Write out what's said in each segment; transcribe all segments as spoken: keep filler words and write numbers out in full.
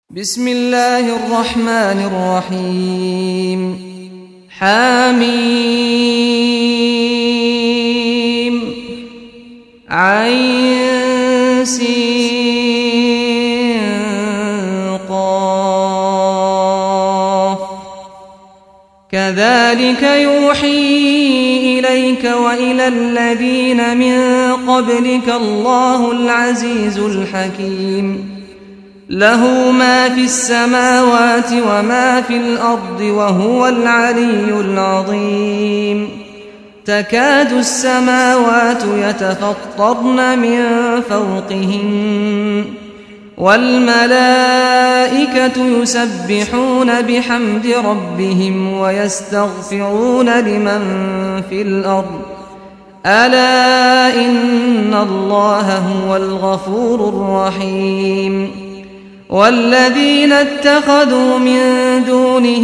بسم الله الرحمن الرحيم حميم عين سين قاف كذلك يوحي إليك وإلى الذين من قبلك الله العزيز الحكيم له ما في السماوات وما في الأرض وهو العلي العظيم تكاد السماوات يتفطرن من فوقهن والملائكة يسبحون بحمد ربهم ويستغفرون لمن في الأرض ألا إن الله هو الغفور الرحيم والذين اتخذوا من دونه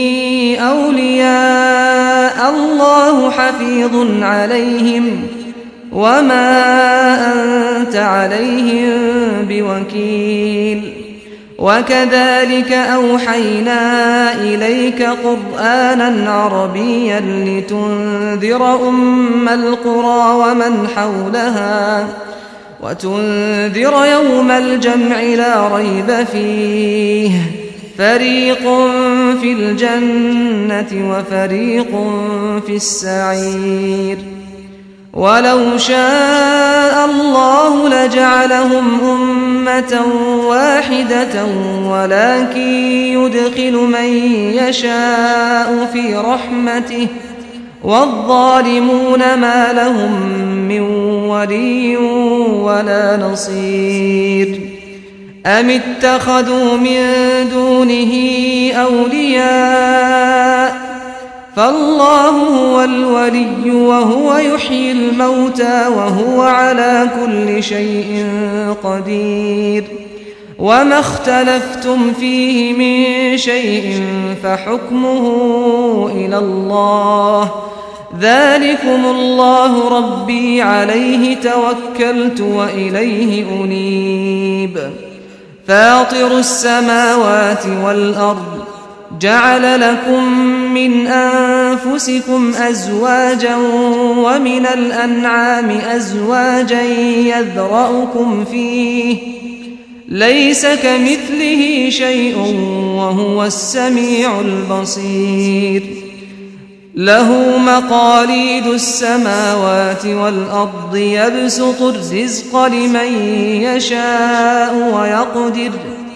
أولياء الله حفيظ عليهم وما أنت عليهم بوكيل وكذلك أوحينا إليك قرآنا عربيا لتنذر أم القرى ومن حولها وتنذر يوم الجمع لا ريب فيه فريق في الجنة وفريق في السعير ولو شاء الله لجعلهم أمة واحدة ولكن يدخل من يشاء في رحمته والظالمون ما لهم من ولي ولا نصير أم اتخذوا من دونه أولياء فالله هو الولي وهو يحيي الموتى وهو على كل شيء قدير وما اختلفتم فيه من شيء فحكمه إلى الله ذلكم الله ربي عليه توكلت وإليه أنيب فاطر السماوات والأرض جعل لكم من أنفسكم أزواجا ومن الأنعام أزواجا يذرأكم فيه ليس كمثله شيء وهو السميع البصير له مقاليد السماوات والأرض يبسط الرزق لمن يشاء ويقدر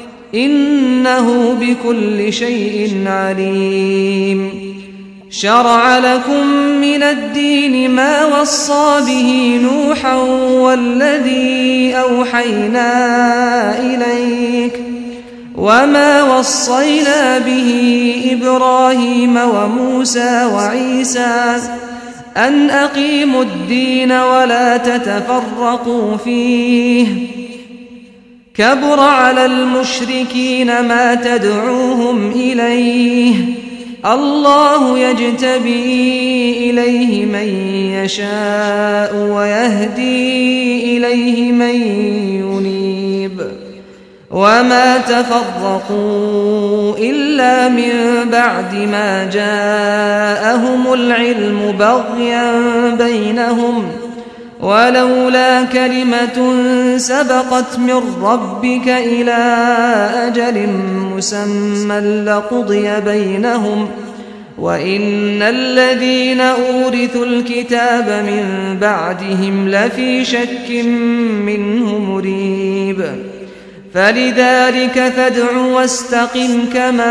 إنه بكل شيء عليم شرع لكم من الدين ما وصى به نوحا والذي أوحينا إليك وما وصينا به إبراهيم وموسى وعيسى أن أقيموا الدين ولا تتفرقوا فيه كبر على المشركين ما تدعوهم إليه الله يجتبي إليه من يشاء ويهدي إليه من ينيب وما تفرقوا إلا من بعد ما جاءهم العلم بغيا بينهم ولولا كلمة سبقت من ربك إلى أجل مسمى لقضي بينهم وإن الذين أورثوا الكتاب من بعدهم لفي شك منه مريب فلذلك فادع واستقم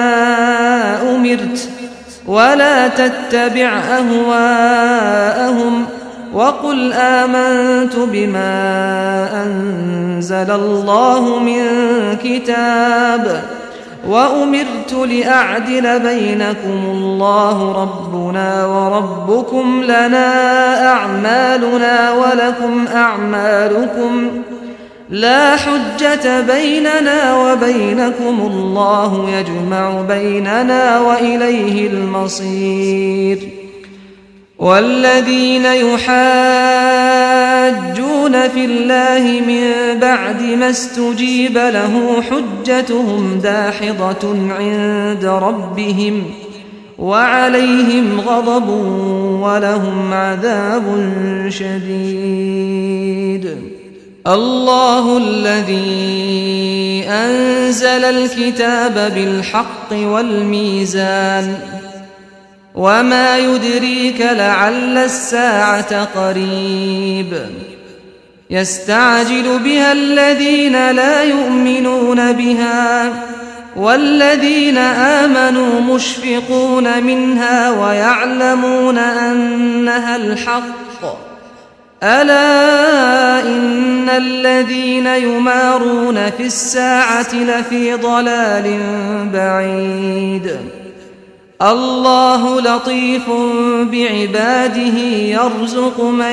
كما أمرت ولا تتبع أهواءهم وقل آمنت بما أنزل الله من كتاب وأمرت لأعدل بينكم الله ربنا وربكم لنا أعمالنا ولكم أعمالكم لا حجة بيننا وبينكم الله يجمع بيننا وإليه المصير والذين يحاجون في الله من بعد ما استجيب له حجتهم داحضة عند ربهم وعليهم غضب ولهم عذاب شديد. الله الذي أنزل الكتاب بالحق والميزان وما يدريك لعل الساعة قريب يستعجل بها الذين لا يؤمنون بها والذين آمنوا مشفقون منها ويعلمون أنها الحق ألا إن الذين يمارون في الساعة لفي ضلال بعيد. الله لطيف بعباده يرزق من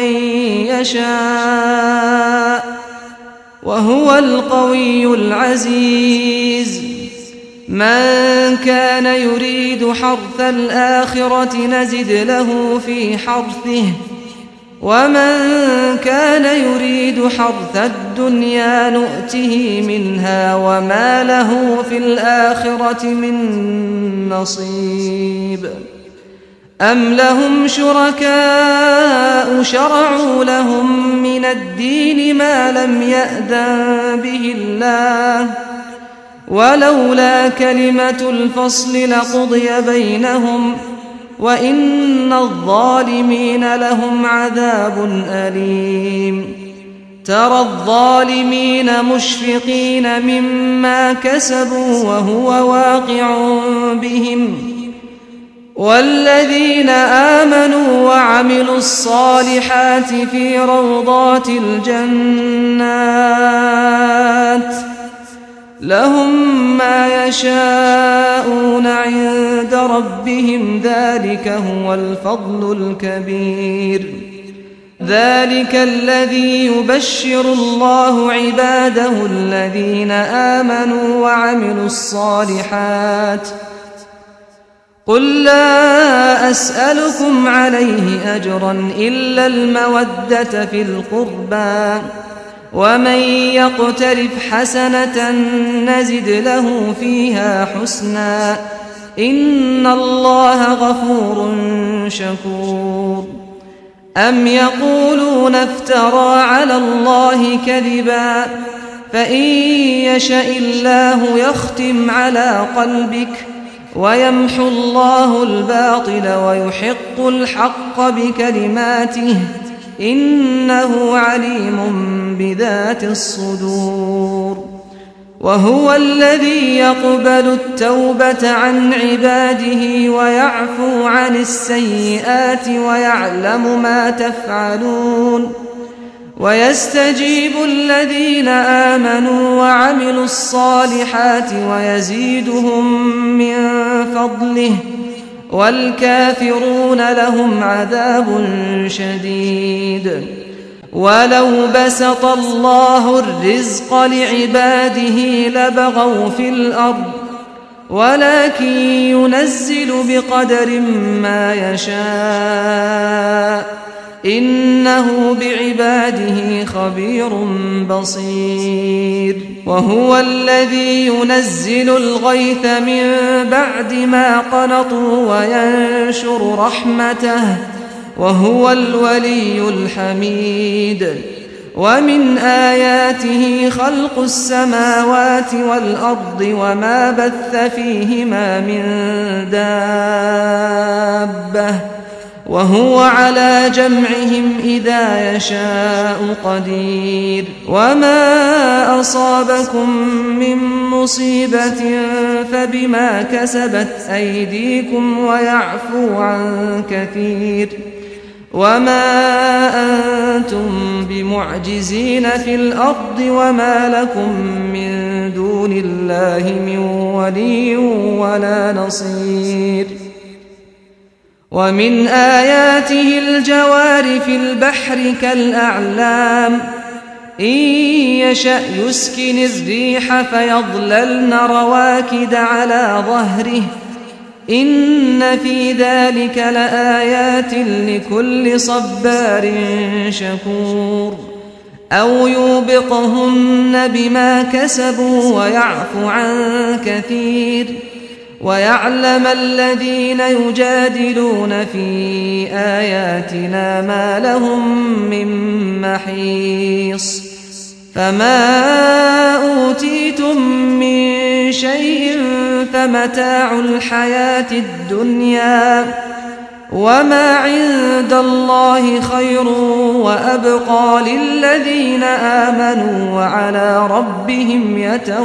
يشاء وهو القوي العزيز. من كان يريد حرث الآخرة نزد له في حرثه ومن كان يريد حرث الدنيا نؤته منها وما له في الآخرة من نصيب. أم لهم شركاء شرعوا لهم من الدين ما لم يأذن به الله ولولا كلمة الفصل لقضي بينهم وإن الظالمين لهم عذاب أليم. ترى الظالمين مشفقين مما كسبوا وهو واقع بهم والذين آمنوا وعملوا الصالحات في روضات الجنات لهم ما يشاءون عند ربهم ذلك هو الفضل الكبير. ذلك الذي يبشر الله عباده الذين آمنوا وعملوا الصالحات. قل لا أسألكم عليه أجرا إلا المودة في القربى ومن يقترف حسنة نزد له فيها حسنا إن الله غفور شكور. أم يقولون افترى على الله كذبا فإن يشاء الله يختم على قلبك ويمحو الله الباطل ويحق الحق بكلماته إنه عليم بذات الصدور. وهو الذي يقبل التوبة عن عباده ويعفو عن السيئات ويعلم ما تفعلون ويستجيب الذين آمنوا وعملوا الصالحات ويزيدهم من فضله والكافرون لهم عذاب شديد. ولو بسط الله الرزق لعباده لبغوا في الأرض ولكن ينزل بقدر ما يشاء إنه بعباده خبير بصير. وهو الذي ينزل الغيث من بعد ما قنطوا وينشر رحمته وهو الولي الحميد. ومن آياته خلق السماوات والأرض وما بث فيهما من دابة وهو على جمعهم إذا يشاء قدير. وما أصابكم من مصيبة فبما كسبت أيديكم ويعفو عن كثير. وما أنتم بمعجزين في الأرض وما لكم من دون الله من ولي ولا نصير. ومن آياته الجوار في البحر كالأعلام إن يشأ يسكن الريح فيظللن رواكد على ظهره إن في ذلك لآيات لكل صبار شكور أو يوبقهن بما كسبوا ويعفو عن كثير ويعلم الذين يجادلون في آياتنا ما لهم من محيص فما أوتيتم من شيء فمتاع الحياة الدنيا وما عند الله خير وأبقى للذين آمنوا وعلى ربهم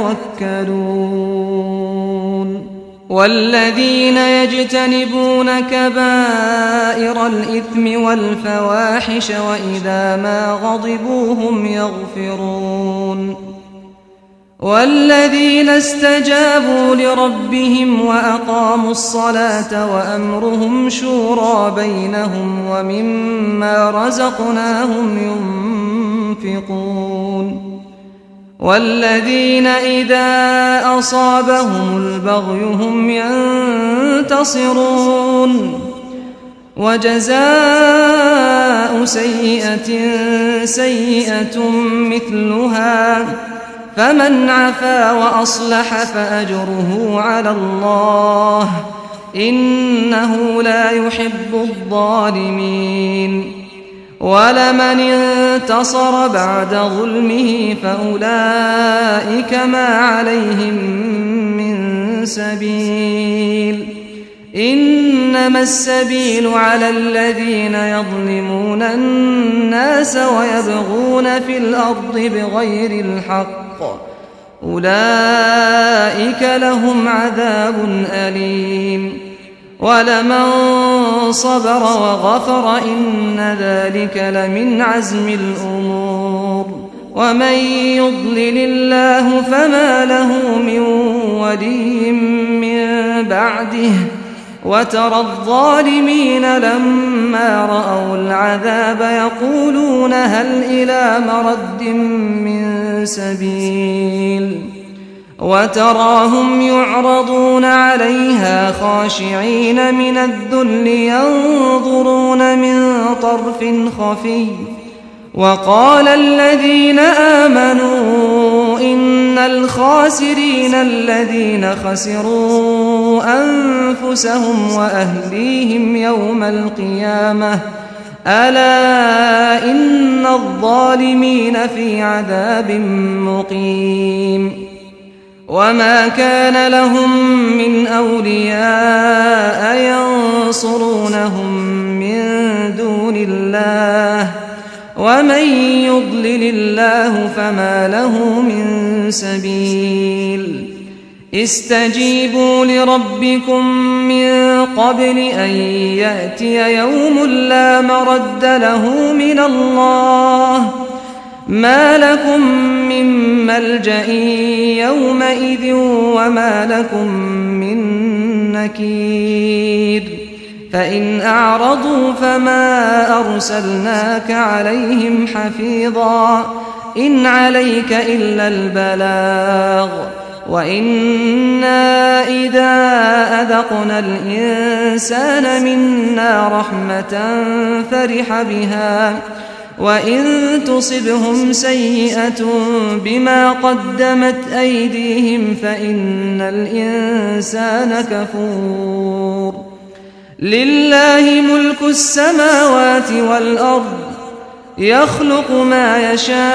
يتوكلون والذين يجتنبون كبائر الإثم والفواحش وإذا ما غضبوا هم يغفرون والذين استجابوا لربهم وأقاموا الصلاة وأمرهم شورى بينهم ومما رزقناهم ينفقون والذين إذا أصابهم البغي هم ينتصرون وجزاء سيئة سيئة مثلها فمن عفا وأصلح فأجره على الله إنه لا يحب الظالمين ولمن انتصر بعد ظلمه فأولئك ما عليهم من سبيل إنما السبيل على الذين يظلمون الناس ويبغون في الأرض بغير الحق أولئك لهم عذاب أليم ولمن صبر وغفر إن ذلك لمن عزم الأمور ومن يضلل الله فما له من ولي من بعده وترى الظالمين لما رأوا العذاب يقولون هل إلى مرد من سبيل وتراهم يعرضون عليها خاشعين من الذل ينظرون من طرف خفي وقال الذين آمنوا إن الخاسرين الذين خسروا أنفسهم وأهليهم يوم القيامة ألا إن الظالمين في عذاب مقيم وما كان لهم من أولياء ينصرونهم من دون الله ومن يضلل الله فما له من سبيل استجيبوا لربكم من قبل أن يأتي يوم لا مرد له من الله ما لكم من ملجأ يومئذ وما لكم من نكير فإن أعرضوا فما أرسلناك عليهم حفيظا إن عليك إلا البلاغ وإنا إذا أذقنا الإنسان منا رحمة فرح بها وإن تصبهم سيئة بما قدمت أيديهم فإن الإنسان كفور لله ملك السماوات والأرض يخلق ما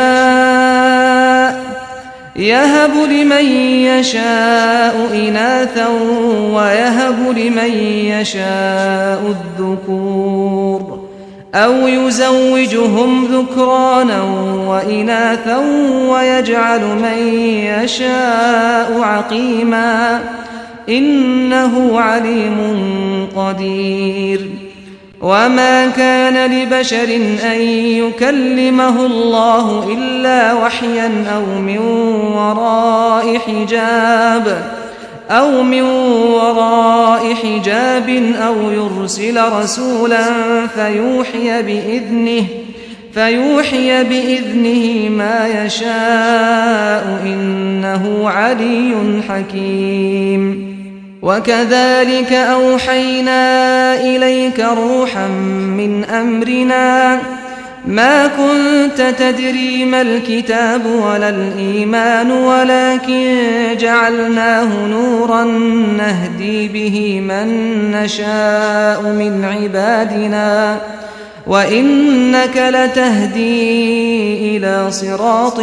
يشاء يهب لمن يشاء إناثا ويهب لمن يشاء الذكور أو يزوجهم ذكرانا وإناثا ويجعل من يشاء عقيما إنه عليم قدير وما كان لبشر أن يكلمه الله إلا وحيا أو من وراء حجاب أو من وراء حجاب أو يرسل رسولا فيوحي بإذنه فيوحي بإذنه ما يشاء إنه علي حكيم وكذلك أوحينا إليك روحا من أمرنا ما كنت تدري ما الكتاب ولا الإيمان ولكن جعلناه نورا نهدي به من نشاء من عبادنا وإنك لتهدي إلى صراط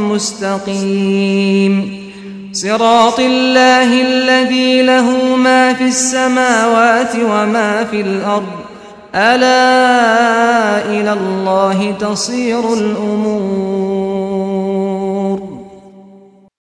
مستقيم صراط الله الذي له ما في السماوات وما في الأرض ألا إلى الله تصير الأمور